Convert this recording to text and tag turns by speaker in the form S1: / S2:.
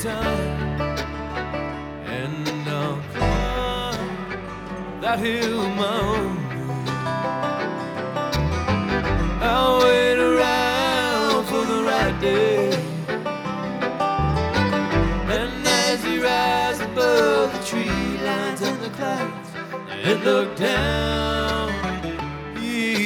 S1: time, and I'll climb that hill my own way. I'll wait around for the right day, and as you rise above the tree lines and the clouds and look down